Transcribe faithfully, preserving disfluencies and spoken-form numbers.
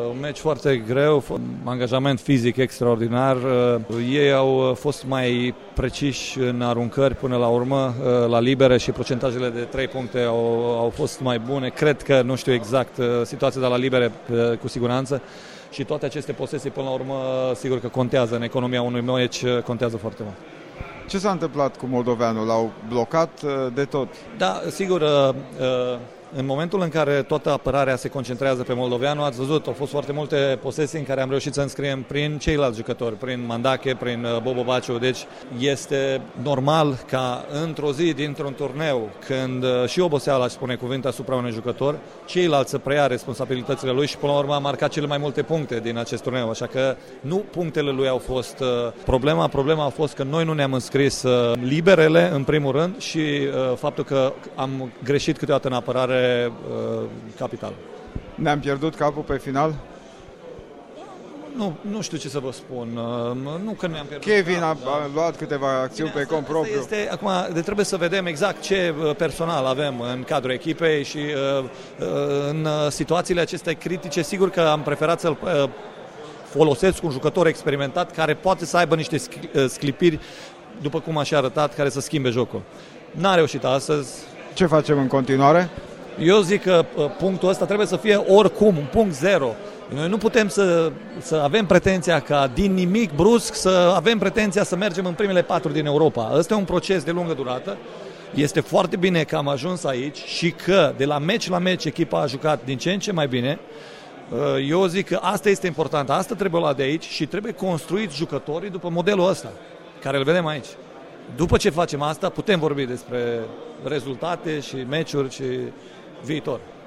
un meci foarte greu, angajament fizic extraordinar. Ei au fost mai preciși în aruncări până la urmă, la libere, și procentajele de trei puncte au, au fost mai bune. Cred că, nu știu exact situația de la libere cu siguranță, și toate aceste posesii până la urmă sigur că contează în economia unui meci, contează foarte mult. Ce s-a întâmplat cu moldoveanul? L-au blocat de tot? Da, sigur, în momentul în care toată apărarea se concentrează pe moldoveanu, ați văzut, au fost foarte multe posesii în care am reușit să înscriem prin ceilalți jucători, prin Mandache, prin Bobo Baciu. Deci este normal ca într-o zi dintr-un turneu, când și oboseala își pune cuvânt asupra unui jucător, ceilalți să preia responsabilitățile lui și până la urmă a marcat cele mai multe puncte din acest turneu. Așa că nu punctele lui au fost problema, problema a fost că noi nu ne-am înscris liberele în primul rând și faptul că am greșit câteodată în apărare capital. Ne-am pierdut capul pe final? Nu, nu știu ce să vă spun. Nu că ne-am pierdut. Kevin a, a luat câteva acțiuni Bine, pe cont propriu. Este, acum de trebuie să vedem exact ce personal avem în cadrul echipei și în situațiile acestea critice, sigur că am preferat să-l folosesc un jucător experimentat care poate să aibă niște sclipiri, după cum așa arătat, care să schimbe jocul. N-a reușit astăzi. Ce facem în continuare? Eu zic că punctul ăsta trebuie să fie oricum un punct zero. Noi nu putem să, să avem pretenția ca din nimic brusc să avem pretenția să mergem în primele patru din Europa. Ăsta e un proces de lungă durată. Este foarte bine că am ajuns aici și că de la meci la meci echipa a jucat din ce în ce mai bine. Eu zic că asta este important, asta trebuie luat de aici și trebuie construiți jucătorii după modelul ăsta, care îl vedem aici. După ce facem asta, putem vorbi despre rezultate și meciuri și viitor.